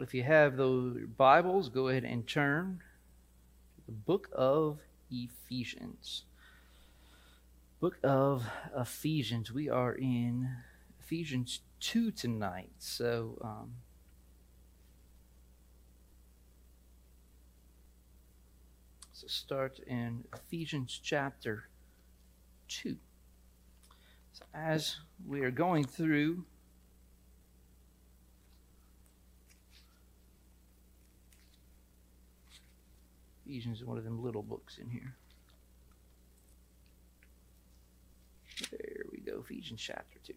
If you have those Bibles, go ahead and turn to the book of Ephesians. Book of Ephesians. We are in Ephesians 2 tonight. So start in Ephesians chapter 2. So as we are going through Ephesians is one of them little books in here. There we go, Ephesians chapter 2.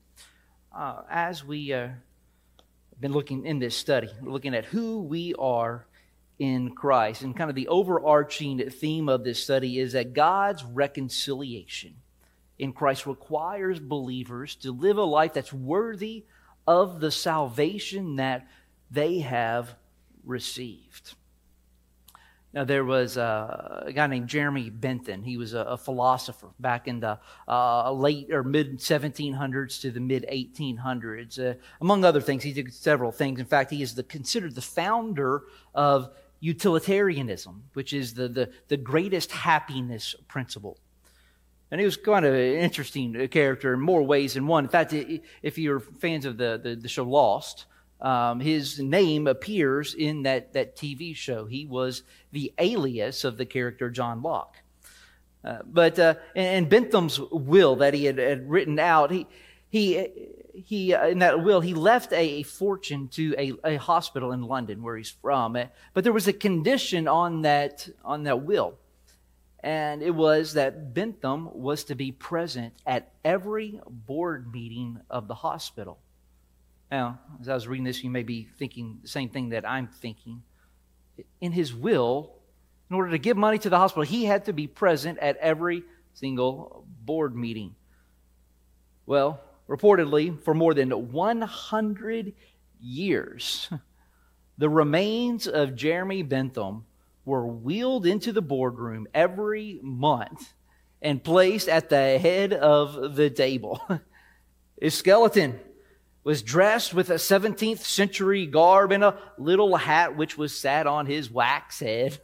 As we have been looking in this study, we're looking at who we are in Christ. And kind of the overarching theme of this study is that God's reconciliation in Christ requires believers to live a life that's worthy of the salvation that they have received. Now, there was a guy named Jeremy Bentham. He was a philosopher back in the late or mid-1700s to the mid-1800s. Among other things, he did several things. In fact, he is considered the founder of utilitarianism, which is the greatest happiness principle. And he was kind of an interesting character in more ways than one. In fact, if you're fans of the show Lost, his name appears in that TV show. He was the alias of the character John Locke. But in Bentham's will that he had written out, he in that will he left a fortune to a hospital in London where he's from. But there was a condition on that will, and it was that Bentham was to be present at every board meeting of the hospital. Now, as I was reading this, you may be thinking the same thing that I'm thinking. In his will, in order to give money to the hospital, he had to be present at every single board meeting. Well, reportedly, for more than 100 years, the remains of Jeremy Bentham were wheeled into the boardroom every month and placed at the head of the table. His skeleton was dressed with a 17th century garb and a little hat which was sat on his wax head.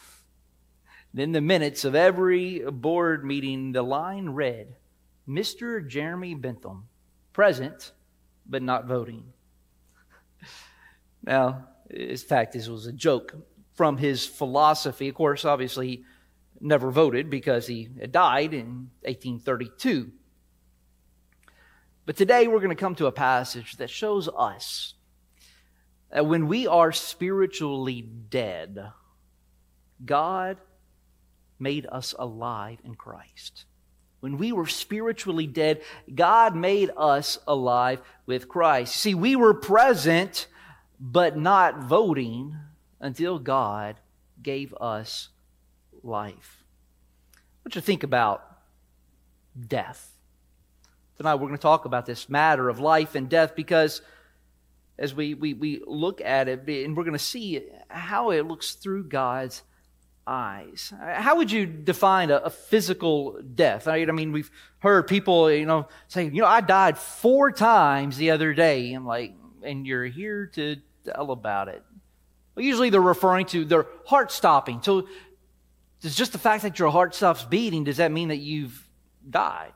In the minutes of every board meeting, the line read, Mr. Jeremy Bentham, present but not voting. Now, in fact, this was a joke from his philosophy. Of course, obviously, he never voted because he had died in 1832. But today we're going to come to a passage that shows us that when we are spiritually dead, God made us alive in Christ. When we were spiritually dead, God made us alive with Christ. See, we were present but not voting until God gave us life. I want you to think about death. Tonight we're going to talk about this matter of life and death because as we look at it, and we're going to see how it looks through God's eyes. How would you define a physical death? I mean, we've heard people, say, I died 4 times the other day. I'm like, and you're here to tell about it. Well, usually they're referring to their heart stopping. So does just the fact that your heart stops beating, does that mean that you've died?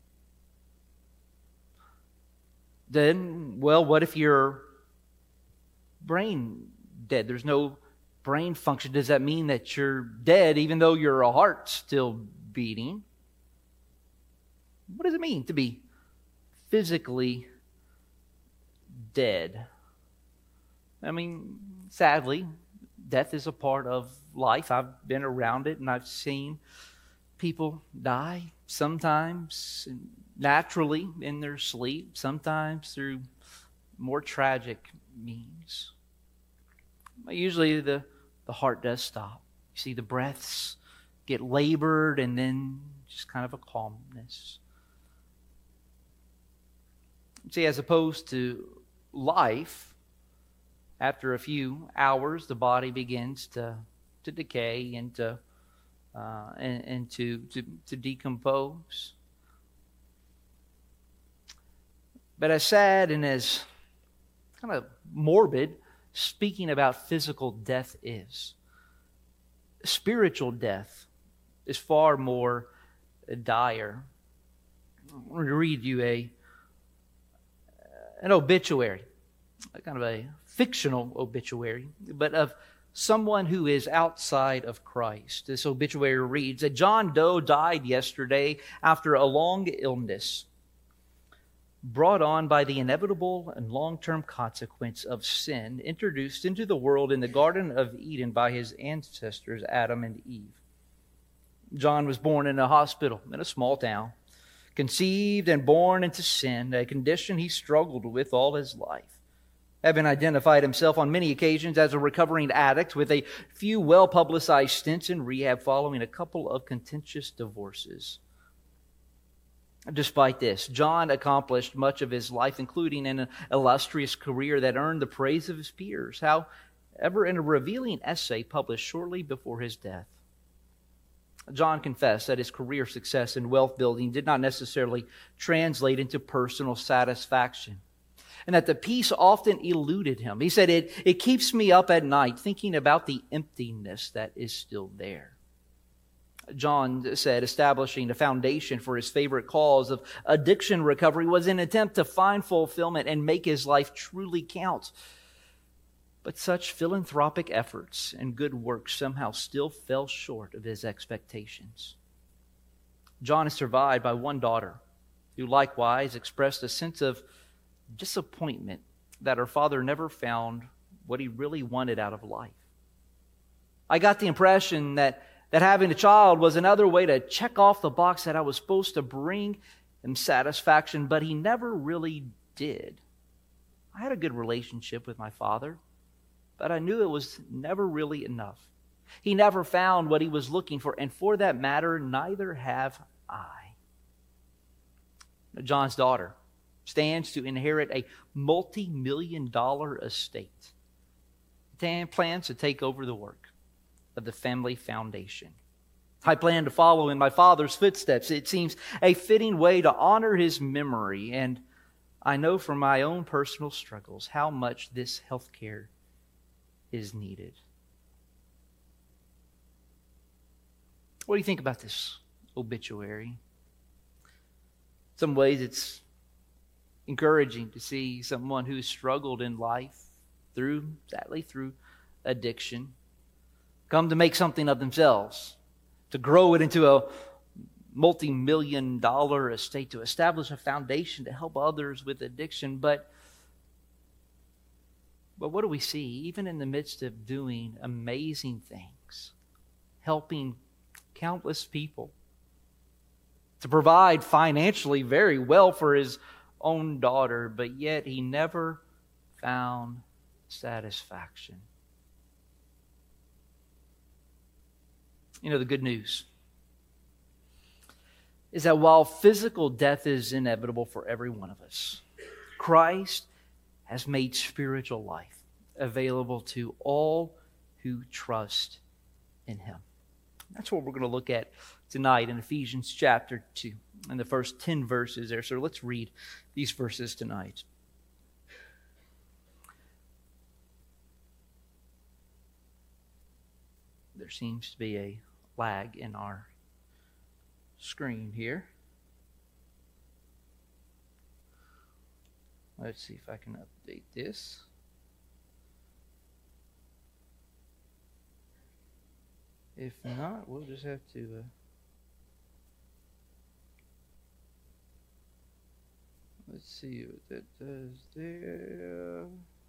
Then, well, what if your brain dead? There's no brain function. Does that mean that you're dead even though your heart's still beating? What does it mean to be physically dead? I mean, sadly, death is a part of life. I've been around it and I've seen people die sometimes naturally in their sleep, sometimes through more tragic means. Usually the heart does stop. You see the breaths get labored and then just kind of a calmness. See, as opposed to life, after a few hours, the body begins to decay and to decompose. But as sad and as kind of morbid speaking about physical death is. Spiritual death is far more dire. I'm going to read you an obituary, kind of a fictional obituary, but of someone who is outside of Christ. This obituary reads that John Doe died yesterday after a long illness brought on by the inevitable and long-term consequence of sin introduced into the world in the Garden of Eden by his ancestors Adam and Eve. John was born in a hospital in a small town, conceived and born into sin, a condition he struggled with all his life. Having identified himself on many occasions as a recovering addict with a few well-publicized stints in rehab following a couple of contentious divorces. Despite this, John accomplished much of his life, including an illustrious career that earned the praise of his peers. However, in a revealing essay published shortly before his death, John confessed that his career success in wealth building did not necessarily translate into personal satisfaction, and that the peace often eluded him. He said, it keeps me up at night thinking about the emptiness that is still there. John said establishing a foundation for his favorite cause of addiction recovery was an attempt to find fulfillment and make his life truly count. But such philanthropic efforts and good works somehow still fell short of his expectations. John is survived by one daughter, who likewise expressed a sense of disappointment that her father never found what he really wanted out of life. I got the impression that having a child was another way to check off the box that I was supposed to bring him satisfaction, but he never really did. I had a good relationship with my father, but I knew it was never really enough. He never found what he was looking for, and for that matter, neither have I. John's daughter stands to inherit a multi-million-dollar estate and plans to take over the work of the family foundation. I plan to follow in my father's footsteps. It seems a fitting way to honor his memory, and I know from my own personal struggles how much this health care is needed. What do you think about this obituary? In some ways, it's encouraging to see someone who's struggled in life sadly through addiction, come to make something of themselves, to grow it into a multi-million-dollar estate, to establish a foundation to help others with addiction. But what do we see? Even in the midst of doing amazing things, helping countless people, to provide financially very well for his own daughter, but yet he never found satisfaction. You know, the good news is that while physical death is inevitable for every one of us, Christ has made spiritual life available to all who trust in Him. That's what we're going to look at tonight in Ephesians chapter 2, in the first 10 verses there. So let's read these verses tonight. There seems to be a lag in our screen here. Let's see if I can update this. If not, we'll just have to let's see what that does there.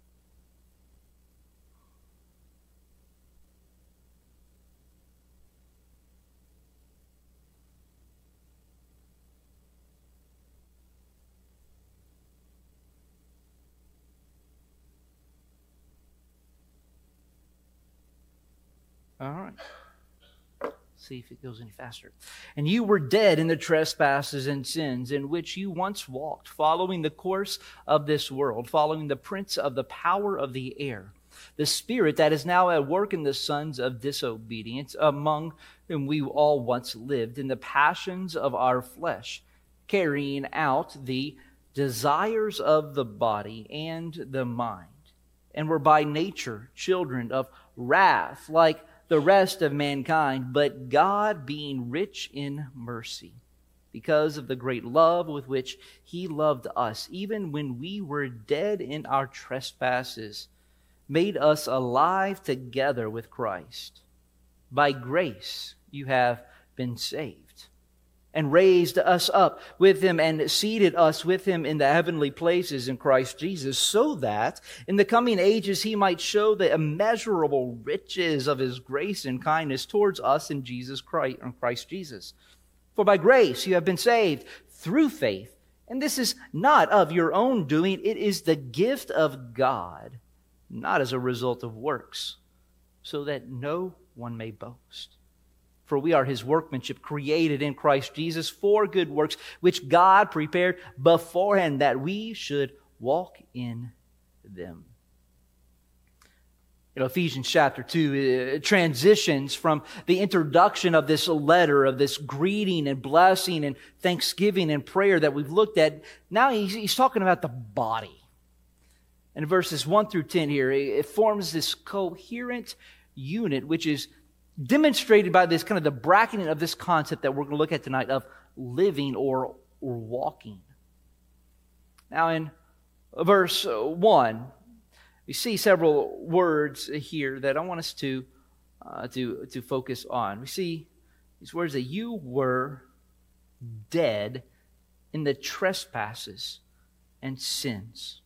All right. See if it goes any faster. And you were dead in the trespasses and sins in which you once walked, following the course of this world, following the prince of the power of the air, the spirit that is now at work in the sons of disobedience, among whom we all once lived in the passions of our flesh, carrying out the desires of the body and the mind, and were by nature children of wrath, like the rest of mankind. But God, being rich in mercy, because of the great love with which He loved us, even when we were dead in our trespasses, made us alive together with Christ. By grace you have been saved, and raised us up with Him and seated us with Him in the heavenly places in Christ Jesus, so that in the coming ages He might show the immeasurable riches of His grace and kindness towards us in Christ Jesus. For by grace you have been saved through faith, and this is not of your own doing, it is the gift of God, not as a result of works, so that no one may boast. For we are His workmanship, created in Christ Jesus for good works, which God prepared beforehand that we should walk in them. Ephesians chapter 2 transitions from the introduction of this letter, of this greeting and blessing and thanksgiving and prayer that we've looked at. Now he's talking about the body. And in verses 1 through 10 here, it forms this coherent unit, which is demonstrated by this kind of the bracketing of this concept that we're going to look at tonight of living or walking. Now in verse 1, we see several words here that I want us to focus on. We see these words that you were dead in the trespasses and sins.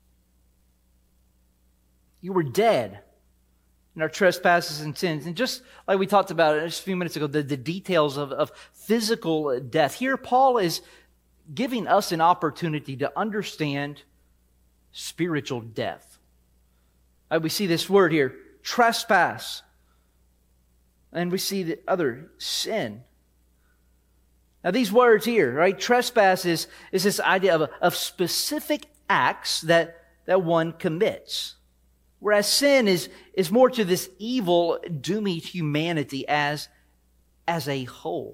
You were dead in our trespasses and sins. And just like we talked about just a few minutes ago, the details of physical death. Here Paul is giving us an opportunity to understand spiritual death. We see this word here, trespass. And we see the other, sin. Now these words here, right? Trespass is this idea of specific acts that one commits. Whereas sin is more to this evil dooming humanity as a whole.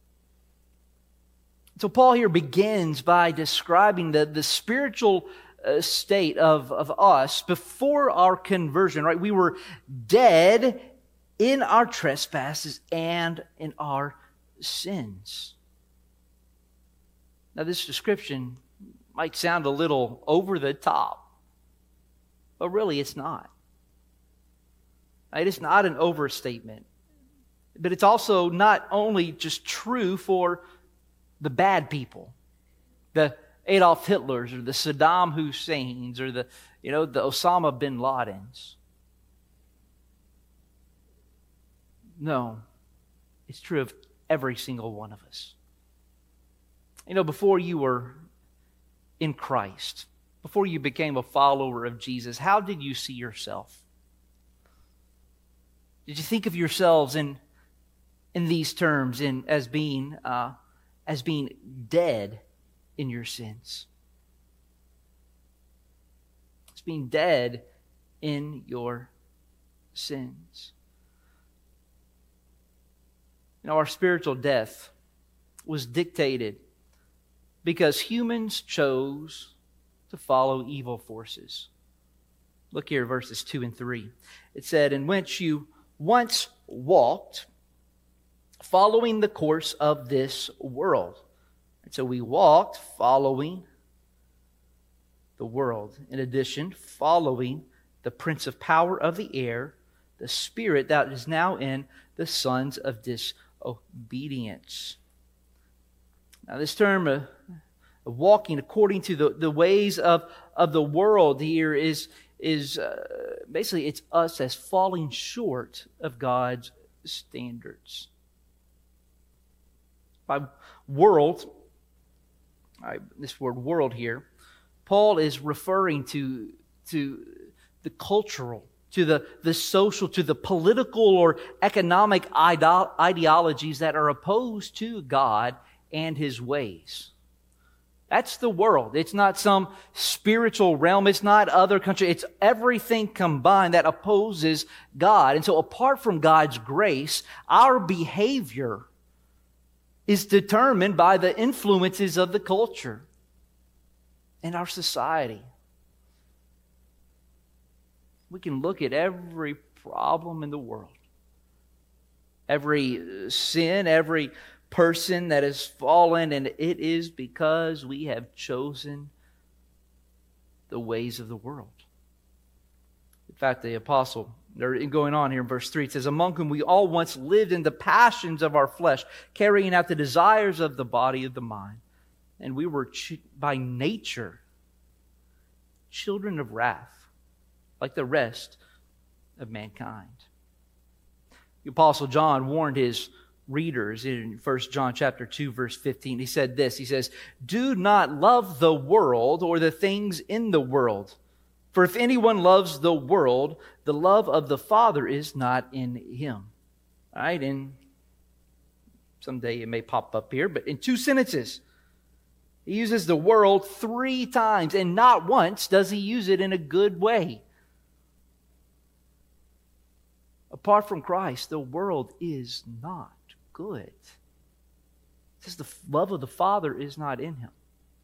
So Paul here begins by describing the spiritual state of us before our conversion, right? We were dead in our trespasses and in our sins. Now this description might sound a little over the top, but really it's not. It is not an overstatement. But it's also not only just true for the bad people, the Adolf Hitlers or the Saddam Husseins or the Osama bin Ladens. No, it's true of every single one of us. Before you were in Christ, before you became a follower of Jesus, how did you see yourself? Did you think of yourselves in these terms, as being dead in your sins? As being dead in your sins. Our spiritual death was dictated because humans chose to follow evil forces. Look here, verses 2 and 3. It said, "In which you once walked, following the course of this world." And so we walked following the world. In addition, following the prince of power of the air, the spirit that is now in the sons of disobedience. Now this term walking according to the ways of the world here is basically it's us as falling short of God's standards. By world, this word world here, Paul is referring to the cultural, to the social, to the political or economic ideologies that are opposed to God and His ways. That's the world. It's not some spiritual realm. It's not other country. It's everything combined that opposes God. And so apart from God's grace, our behavior is determined by the influences of the culture and our society. We can look at every problem in the world, every sin, every person that has fallen, and it is because we have chosen the ways of the world. In fact, the apostle, going on here in verse 3, it says, among whom we all once lived in the passions of our flesh, carrying out the desires of the body of the mind. And we were by nature children of wrath, like the rest of mankind. The apostle John warned his readers in 1 John chapter 2, verse 15. He said this, he says, do not love the world or the things in the world. For if anyone loves the world, the love of the Father is not in him. All right, and someday it may pop up here, but in 2 sentences, he uses the world 3 times, and not once does he use it in a good way. Apart from Christ, the world is not good. It says the love of the Father is not in him.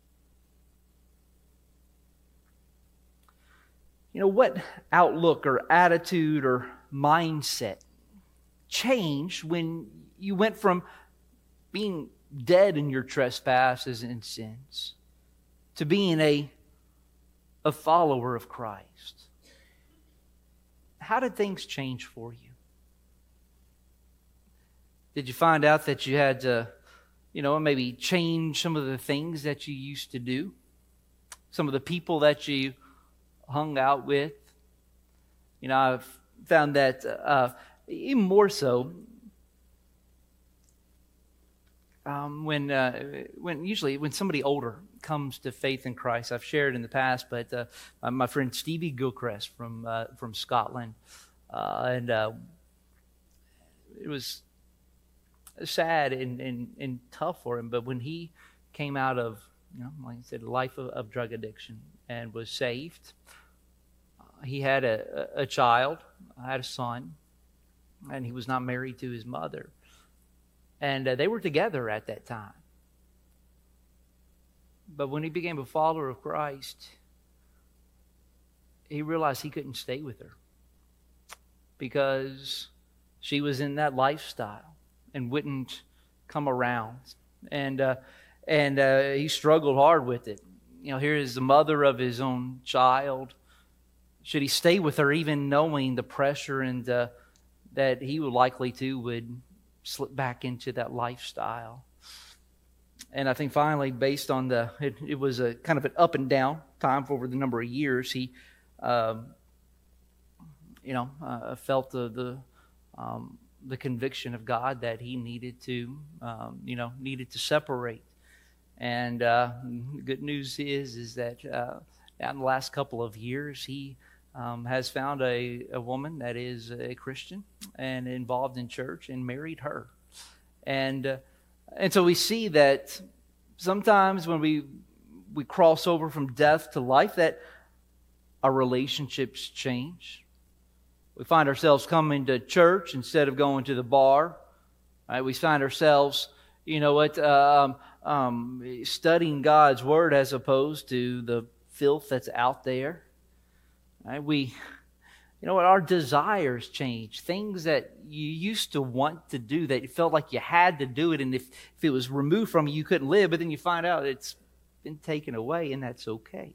You know, what outlook or attitude or mindset changed when you went from being dead in your trespasses and sins to being a follower of Christ? How did things change for you? Did you find out that you had to, maybe change some of the things that you used to do? Some of the people that you hung out with? I've found that even more so when somebody older comes to faith in Christ. I've shared in the past, but my friend Stevie Gilchrist from Scotland, and it was sad and tough for him. But when he came out of, like I said, a life of drug addiction and was saved, he had a child, had a son, and he was not married to his mother. And they were together at that time. But when he became a follower of Christ, he realized he couldn't stay with her because she was in that lifestyle and wouldn't come around. And he struggled hard with it. Here is the mother of his own child. Should he stay with her, even knowing the pressure and that he would slip back into that lifestyle? And I think finally, based on it was a kind of an up and down time for over the number of years, he, felt the conviction of God that he needed to separate. And the good news is that in the last couple of years, he has found a woman that is a Christian and involved in church and married her. And so we see that sometimes when we cross over from death to life, that our relationships change. We find ourselves coming to church instead of going to the bar. Right? We find ourselves, studying God's Word as opposed to the filth that's out there. Right? Our desires change. Things that you used to want to do, that you felt like you had to do it, and if it was removed from you, you couldn't live, but then you find out it's been taken away, and that's okay.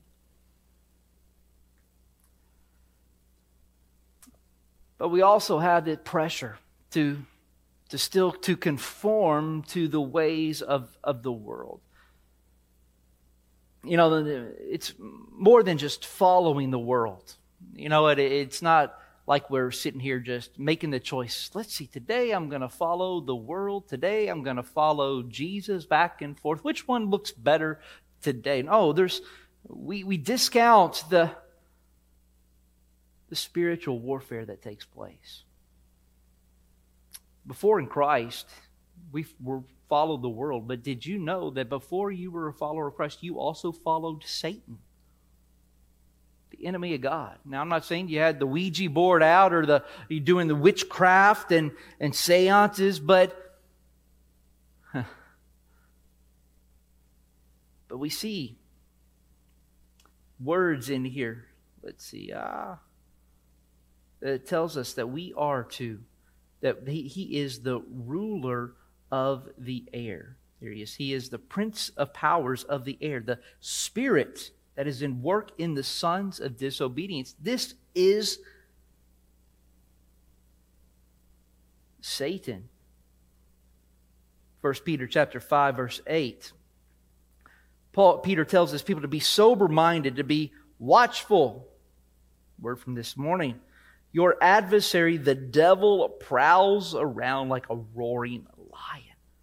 But we also have the pressure to still to conform to the ways of the world. It's more than just following the world. It's not like we're sitting here just making the choice. Let's see, today I'm going to follow the world. Today I'm going to follow Jesus, back and forth. Which one looks better today? No, we discount the spiritual warfare that takes place. Before in Christ, we followed the world. But did you know that before you were a follower of Christ, you also followed Satan, the enemy of God? Now, I'm not saying you had the Ouija board out or you doing the witchcraft and seances, but we see words in here. Let's see. It tells us that we are to, that he is the ruler of the air. There he is. He is the prince of powers of the air, the spirit that is in work in the sons of disobedience. This is Satan. 1 Peter chapter 5, verse 8. Peter tells his people to be sober-minded, to be watchful. Word from this morning. Your adversary, the devil, prowls around like a roaring lion.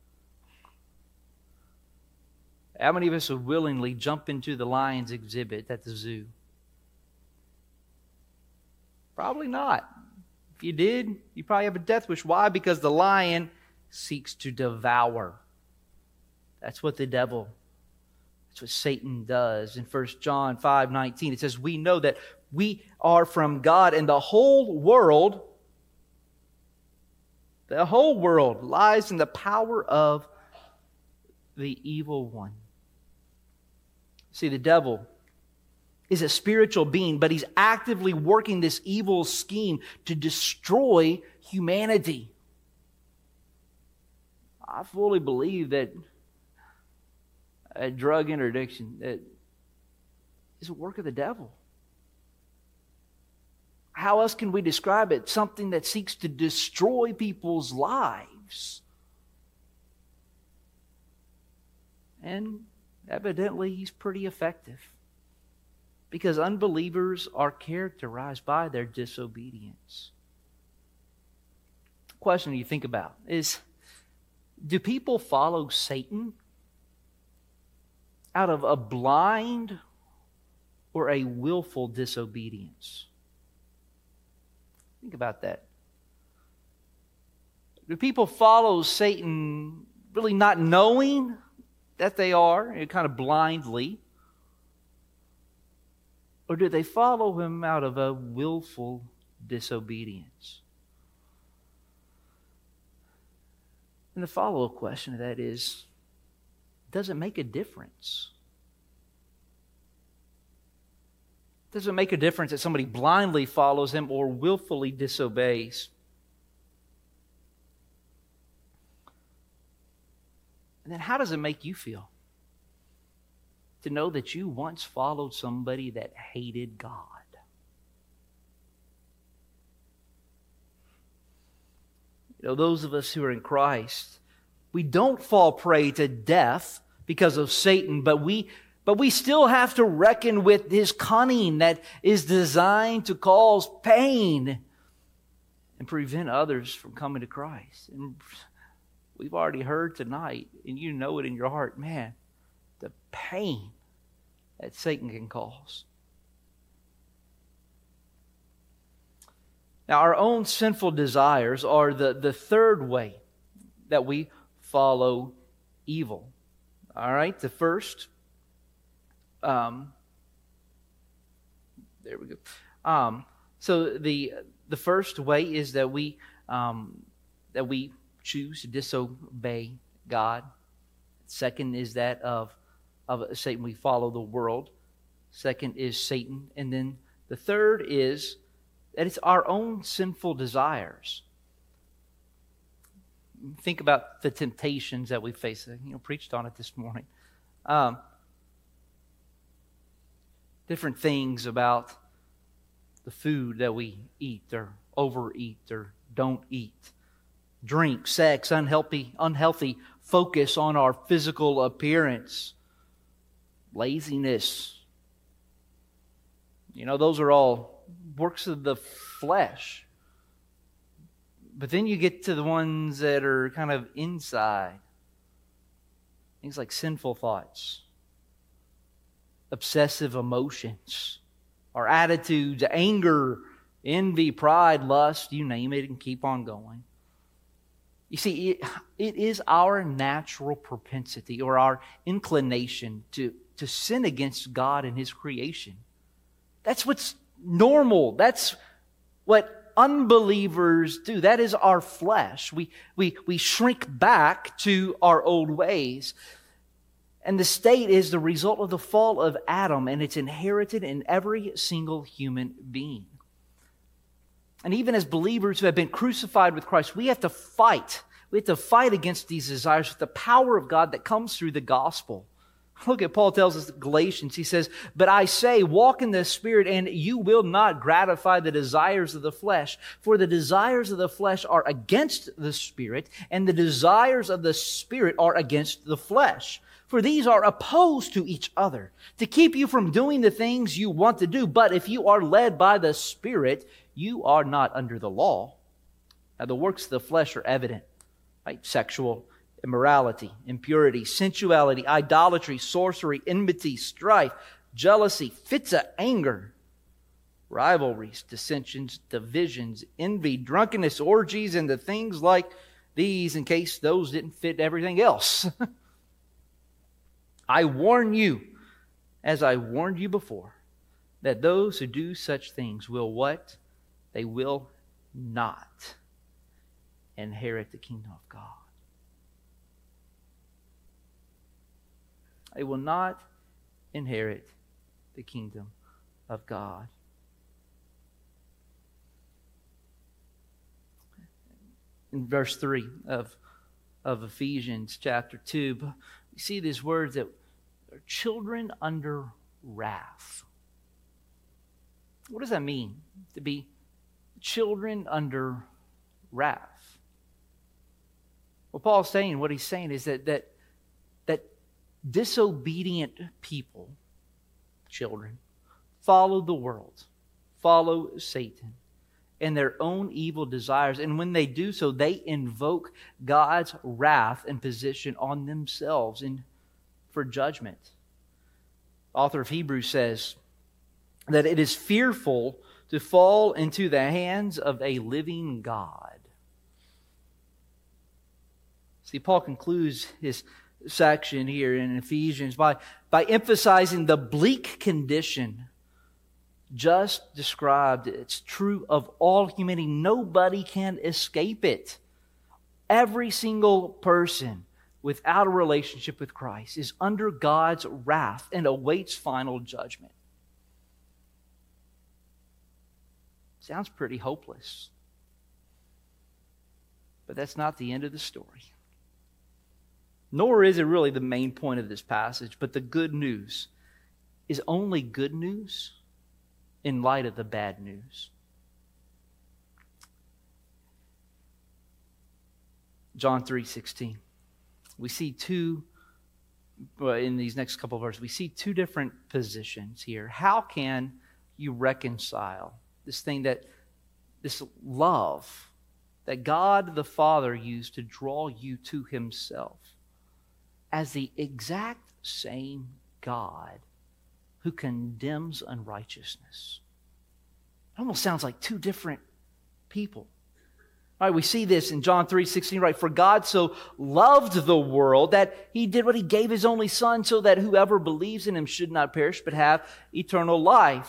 How many of us would willingly jump into the lion's exhibit at the zoo? Probably not. If you did, you probably have a death wish. Why? Because the lion seeks to devour. That's what the devil, that's what Satan does. In 1 John 5:19, it says, we know that we are from God, and the whole world lies in the power of the evil one. See, the devil is a spiritual being, but he's actively working this evil scheme to destroy humanity. I fully believe that a drug interdiction is a work of the devil. How else can we describe it? Something that seeks to destroy people's lives. And evidently, he's pretty effective. Because unbelievers are characterized by their disobedience. The question you think about is, do people follow Satan out of a blind or a willful disobedience? Think about that. Do people follow Satan really not knowing that they are, kind of blindly? Or do they follow him out of a willful disobedience? And the follow-up question to that is, does it make a difference? Does it make a difference that somebody blindly follows him or willfully disobeys? And then how does it make you feel to know that you once followed somebody that hated God? You know, those of us who are in Christ, we don't fall prey to death because of Satan, but we still have to reckon with his cunning that is designed to cause pain and prevent others from coming to Christ. And we've already heard tonight, and you know it in your heart, man, the pain that Satan can cause. Now, our own sinful desires are the third way that we follow evil. All right, the first, there we go. So the first way is that we choose to disobey God. Second is that of Satan. We follow the world. Second is Satan. And then the third is that it's our own sinful desires. Think about the temptations that we face. Preached on it this morning. Different things about the food that we eat or overeat or don't eat. Drink, sex, unhealthy focus on our physical appearance. Laziness. Those are all works of the flesh. But then you get to the ones that are kind of inside. Things like sinful thoughts, obsessive emotions, our attitudes, anger, envy, pride, lust, you name it, and keep on going. You see, it is our natural propensity or our inclination to sin against God and His creation. That's what's normal. That's what unbelievers do. That is our flesh. We shrink back to our old ways. And the state is the result of the fall of Adam, and it's inherited in every single human being. And even as believers who have been crucified with Christ, we have to fight. We have to fight against these desires with the power of God that comes through the gospel. Look at Paul tells us in Galatians. He says, "But I say, walk in the Spirit, and you will not gratify the desires of the flesh. For the desires of the flesh are against the Spirit, and the desires of the Spirit are against the flesh. For these are opposed to each other, to keep you from doing the things you want to do. But if you are led by the Spirit, you are not under the law." Now the works of the flesh are evident, right? Sexual immorality, impurity, sensuality, idolatry, sorcery, enmity, strife, jealousy, fits of anger, rivalries, dissensions, divisions, envy, drunkenness, orgies, and the things like these, in case those didn't fit everything else. I warn you, as I warned you before, that those who do such things will what? They will not inherit the kingdom of God. They will not inherit the kingdom of God. In verse 3 of Ephesians chapter 2, we see these words that are children under wrath. What does that mean, to be children under wrath? Well, Paul's saying, what he's saying is that disobedient people, children, follow the world, follow Satan and their own evil desires. And when they do so, they invoke God's wrath and position on themselves for judgment. The author of Hebrews says that it is fearful to fall into the hands of a living God. See, Paul concludes his section here in Ephesians by emphasizing the bleak condition just described. It's true of all humanity. Nobody can escape it. Every single person without a relationship with Christ is under God's wrath and awaits final judgment. Sounds pretty hopeless. But that's not the end of the story. Nor is it really the main point of this passage, but the good news is only good news in light of the bad news. John 3:16. We see in these next couple of verses, we see two different positions here. How can you reconcile this love that God the Father used to draw you to Himself as the exact same God who condemns unrighteousness? It almost sounds like two different people. All right, we see this in John 3:16, right? For God so loved the world that He did what He gave His only Son, so that whoever believes in Him should not perish but have eternal life.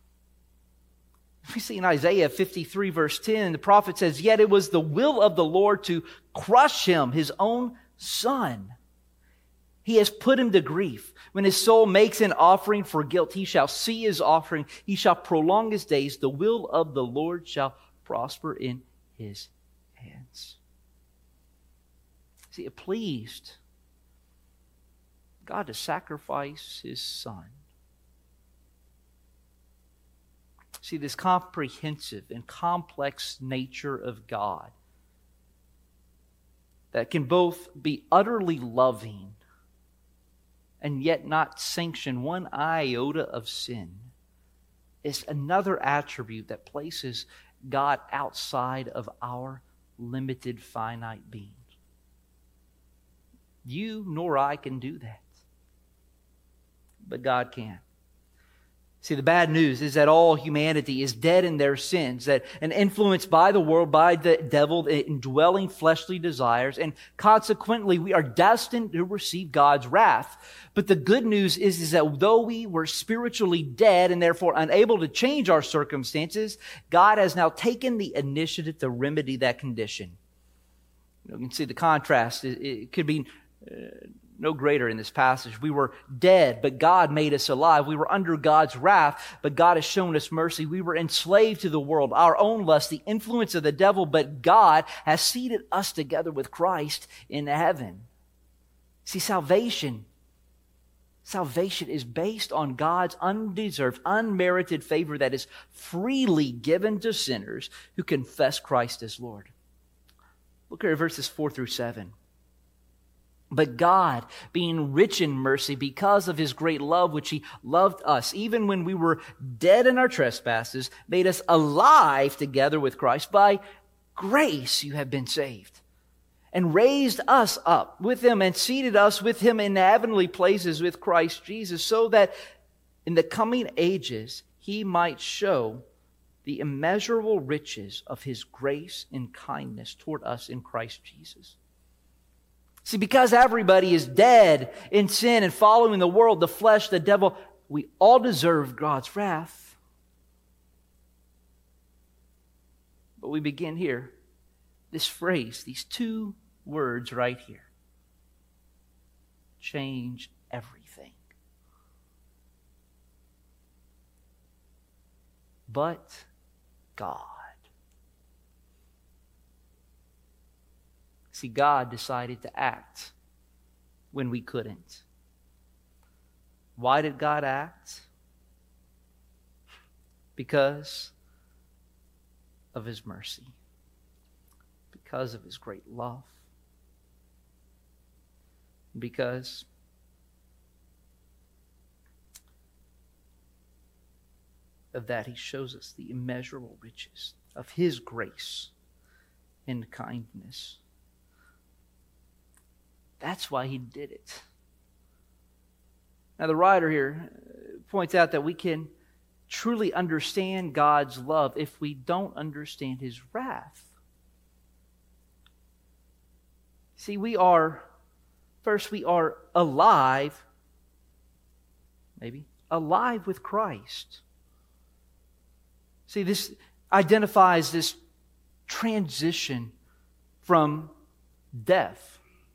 We see in Isaiah 53 verse 10, the prophet says, "Yet it was the will of the Lord to crush Him, His own Son. He has put Him to grief. When His soul makes an offering for guilt, He shall see His offering. He shall prolong His days. The will of the Lord shall prosper in His hands." See, it pleased God to sacrifice His Son. See, this comprehensive and complex nature of God that can both be utterly loving and yet not sanction one iota of sin is another attribute that places God outside of our limited, finite being. You nor I can do that, but God can. See, the bad news is that all humanity is dead in their sins, and influenced by the world, by the devil, indwelling fleshly desires, and consequently we are destined to receive God's wrath. But the good news is that though we were spiritually dead and therefore unable to change our circumstances, God has now taken the initiative to remedy that condition. You can see the contrast. It could be no greater in this passage. We were dead, but God made us alive. We were under God's wrath, but God has shown us mercy. We were enslaved to the world, our own lust, the influence of the devil, but God has seated us together with Christ in heaven. See, salvation is based on God's undeserved, unmerited favor that is freely given to sinners who confess Christ as Lord. Look at verses 4 through 7. But God, being rich in mercy because of his great love which he loved us, even when we were dead in our trespasses, made us alive together with Christ. By grace you have been saved, and raised us up with him and seated us with him in heavenly places with Christ Jesus, so that in the coming ages he might show the immeasurable riches of his grace and kindness toward us in Christ Jesus. See, because everybody is dead in sin and following the world, the flesh, the devil, we all deserve God's wrath. But we begin here. This phrase, these two words right here, change everything. But God. See, God decided to act when we couldn't. Why did God act? Because of his mercy. Because of his great love. Because of that, he shows us the immeasurable riches of his grace and kindness. That's why he did it. Now, the writer here points out that we can truly understand God's love if we don't understand his wrath. See, we are alive, alive with Christ. See, this identifies this transition from death.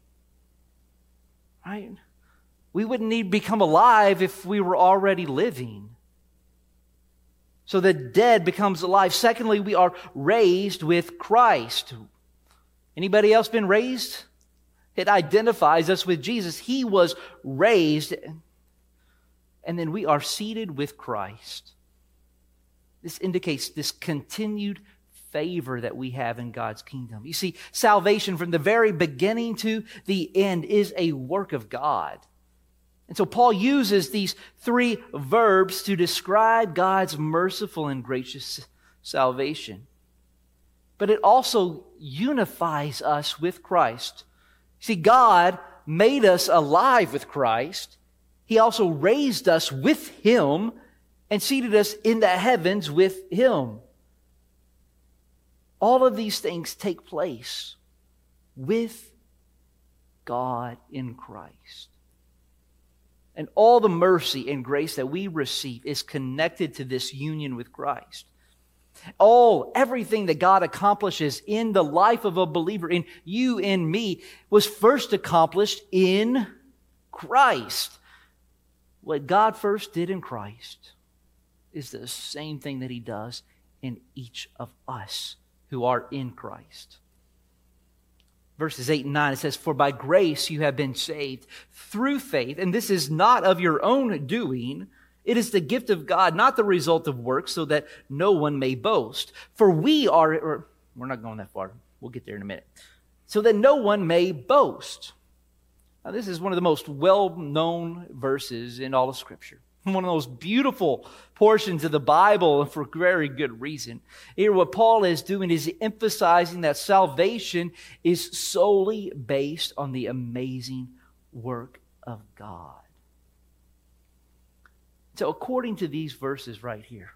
Right? We wouldn't need to become alive if we were already living. So the dead becomes alive. Secondly, we are raised with Christ. Anybody else been raised? It identifies us with Jesus. He was raised, and then we are seated with Christ. This indicates this continued favor that we have in God's kingdom. You see, salvation from the very beginning to the end is a work of God. And so Paul uses these three verbs to describe God's merciful and gracious salvation. But it also unifies us with Christ. See, God made us alive with Christ. He also raised us with him and seated us in the heavens with him. All of these things take place with God in Christ. And all the mercy and grace that we receive is connected to this union with Christ. Everything that God accomplishes in the life of a believer, in you and me, was first accomplished in Christ. What God first did in Christ is the same thing that he does in each of us who are in Christ. Verses 8 and 9, it says, "For by grace you have been saved through faith, and this is not of your own doing. It is the gift of God, not the result of works, so that no one may boast. For we're not going that far. We'll get there in a minute. So that no one may boast." Now, this is one of the most well-known verses in all of Scripture. One of those beautiful portions of the Bible, and for very good reason. Here, what Paul is doing is emphasizing that salvation is solely based on the amazing work of God. So, according to these verses right here,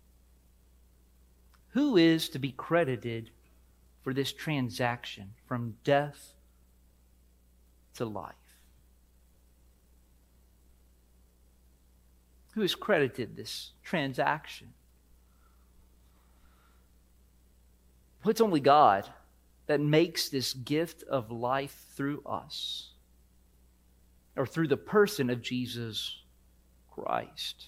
who is to be credited for this transaction from death to life? Who has credited this transaction? Well, it's only God that makes this gift of life through us. or through the person of Jesus Christ.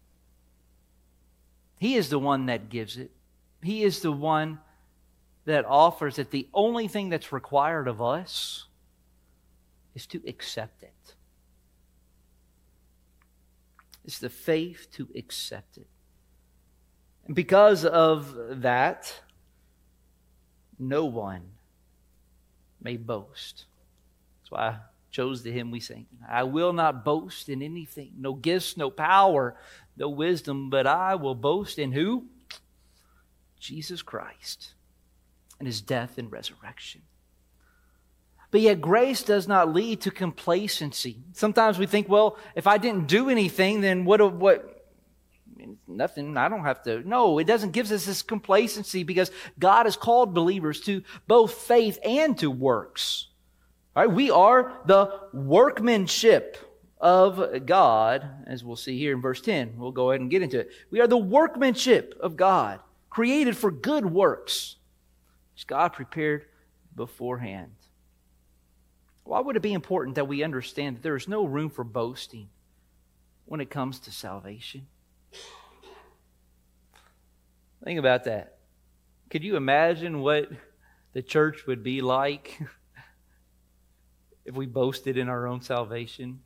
He is the one that gives it. He is the one that offers it. The only thing that's required of us is to accept it. It's the faith to accept it. And because of that, no one may boast. That's why I chose the hymn we sing. I will not boast in anything, no gifts, no power, no wisdom, but I will boast in who? Jesus Christ and His death and resurrection. But yet grace does not lead to complacency. Sometimes we think, well, if I didn't do anything, then what? Nothing, I don't have to. No, it doesn't give us this complacency, because God has called believers to both faith and to works. All right, we are the workmanship of God, as we'll see here in verse 10. We'll go ahead and get into it. We are the workmanship of God, created for good works, which God prepared beforehand. Why would it be important that we understand that there is no room for boasting when it comes to salvation? Think about that. Could you imagine what the church would be like if we boasted in our own salvation?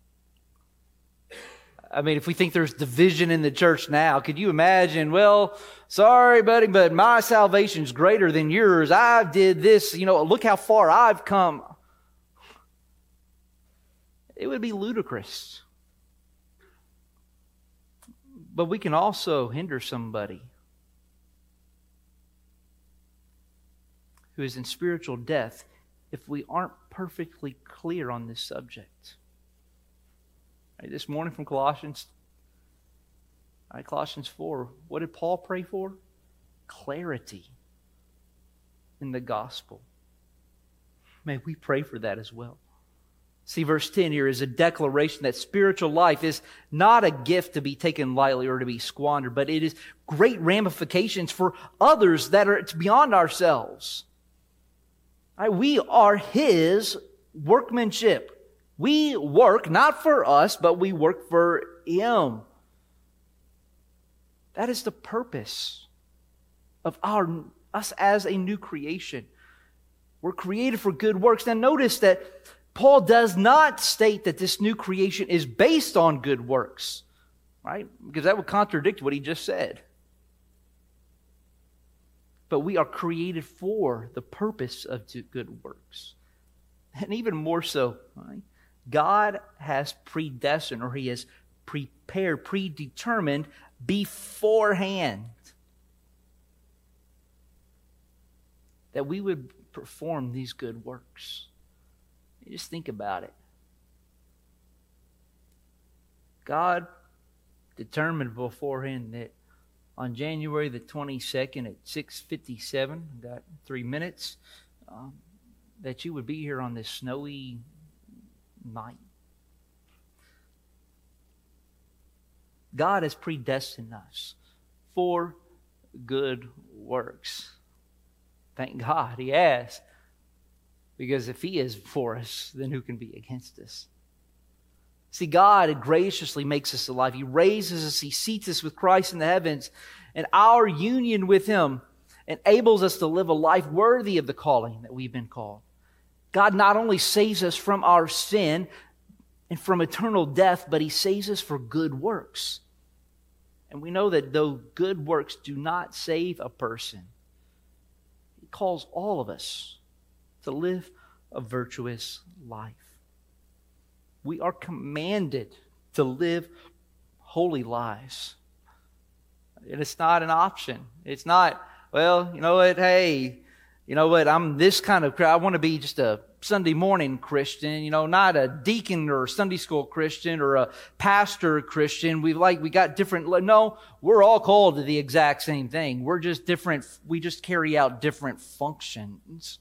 I mean, if we think there's division in the church now, could you imagine, well, sorry, buddy, but my salvation's greater than yours. I did this, look how far I've come. It would be ludicrous. But we can also hinder somebody who is in spiritual death if we aren't perfectly clear on this subject. Right, this morning from Colossians 4, what did Paul pray for? Clarity in the gospel. May we pray for that as well. See, verse 10 here is a declaration that spiritual life is not a gift to be taken lightly or to be squandered, but it is great ramifications for others that are beyond ourselves. Right, we are His workmanship. We work not for us, but we work for Him. That is the purpose of us as a new creation. We're created for good works. Now notice that Paul does not state that this new creation is based on good works, right? Because that would contradict what he just said. But we are created for the purpose of good works. And even more so, right? God has predestined, or He has prepared, predetermined beforehand that we would perform these good works. You just think about it. God determined beforehand that on January the 22nd at 6:57, got 3 minutes, that you would be here on this snowy night. God has predestined us for good works. Thank God He has. Because if He is for us, then who can be against us? See, God graciously makes us alive. He raises us. He seats us with Christ in the heavens. And our union with Him enables us to live a life worthy of the calling that we've been called. God not only saves us from our sin and from eternal death, but He saves us for good works. And we know that though good works do not save a person, He calls all of us to live a virtuous life. We are commanded to live holy lives. And it's not an option. It's not, well, you know what, hey, you know what, I'm this kind of, I want to be just a Sunday morning Christian, not a deacon or a Sunday school Christian or a pastor Christian. We got different, no, we're all called to the exact same thing. We're just different, we just carry out different functions.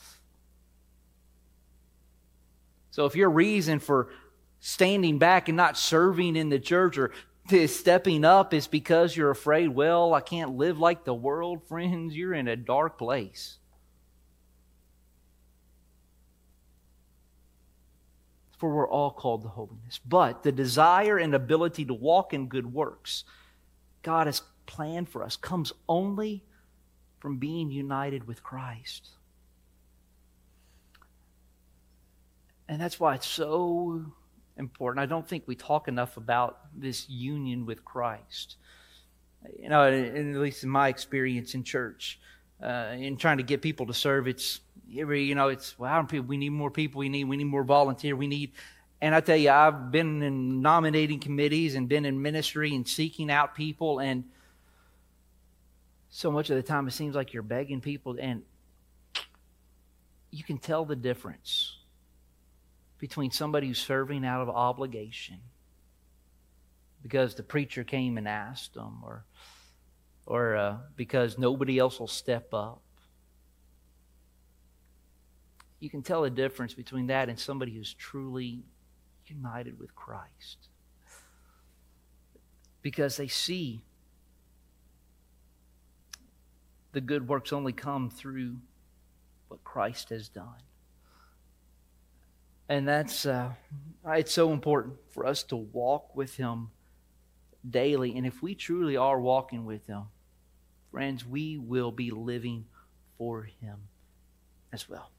So if your reason for standing back and not serving in the church or stepping up is because you're afraid, well, I can't live like the world, friends, you're in a dark place. For we're all called to holiness. But the desire and ability to walk in good works God has planned for us comes only from being united with Christ. And that's why it's so important. I don't think we talk enough about this union with Christ. You know, at least in my experience in church, in trying to get people to serve, it's well, how many people? We need more people. We need more volunteer. And I tell you, I've been in nominating committees and been in ministry and seeking out people, and so much of the time it seems like you're begging people, and you can tell the difference between somebody who's serving out of obligation because the preacher came and asked them, or because nobody else will step up. You can tell the difference between that and somebody who's truly united with Christ, because they see the good works only come through what Christ has done. And that's it's so important for us to walk with Him daily. And if we truly are walking with Him, friends, we will be living for Him as well.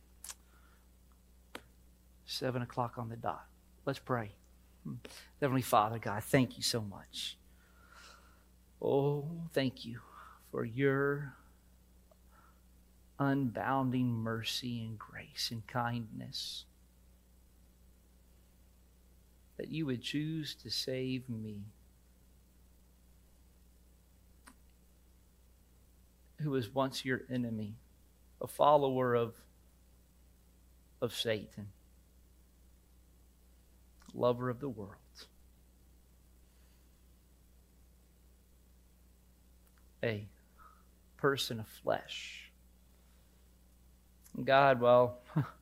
7 o'clock on the dot. Let's pray. Heavenly Father, God, thank you so much. Oh, thank you for your unbounding mercy and grace and kindness, that you would choose to save me, who was once your enemy, a follower of Satan, lover of the world. A person of flesh. God, well,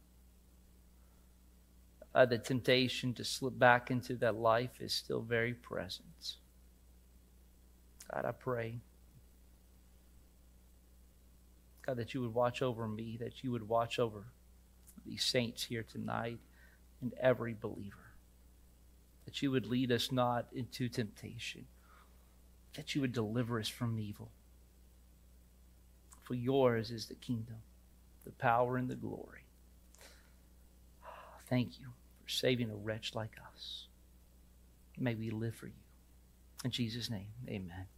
the temptation to slip back into that life is still very present. God, I pray, God, that you would watch over me, that you would watch over these saints here tonight and every believer, that you would lead us not into temptation, that you would deliver us from evil. For yours is the kingdom, the power, and the glory. Thank you for saving a wretch like us. May we live for you. In Jesus' name, amen.